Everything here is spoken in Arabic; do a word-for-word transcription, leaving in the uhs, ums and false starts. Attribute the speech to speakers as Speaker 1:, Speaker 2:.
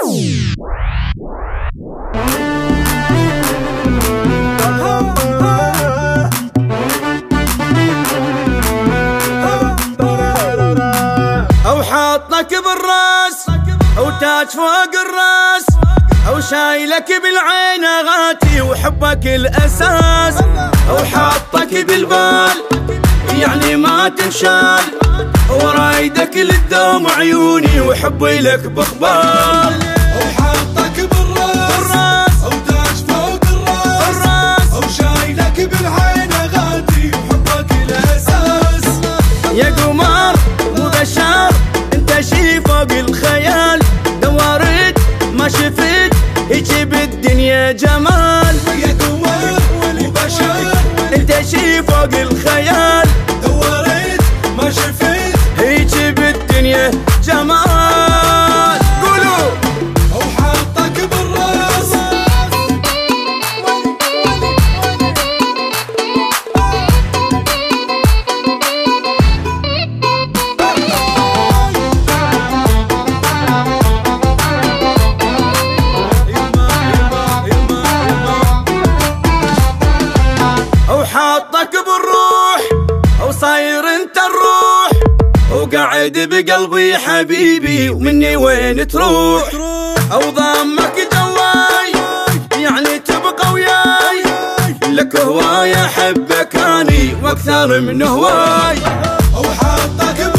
Speaker 1: أو حاطك بالراس أو تاج فوق الراس أو شايلك بالعين غاتي وحبك الأساس أو حاطك بالبال يعني ما تنشال ورايدك للدوم عيوني وحبي لك بخبال
Speaker 2: أو حاطك بالراس أو تاج فوق الراس أو شايلك بالعين غاتي وحبك الأساس.
Speaker 1: يا قمر مو بشر انت شي فوق الخيال دورت ما شفت هيك بالدنيا جمال.
Speaker 2: يا قمر مو بشر
Speaker 1: انت شي فوق الخيال
Speaker 2: دورت ما شفت
Speaker 1: هيك بالدنيا جمال. قولوا
Speaker 2: أو حاطك بالراس
Speaker 1: أو حاطك بالروح أو صاير انت الروح وقاعد بقلبي حبيبي ومني وين تروح أو ضمك جواي يعني تبقى وياي لك هواي أحبك أني وأكثر من هواي.
Speaker 2: أو حاطك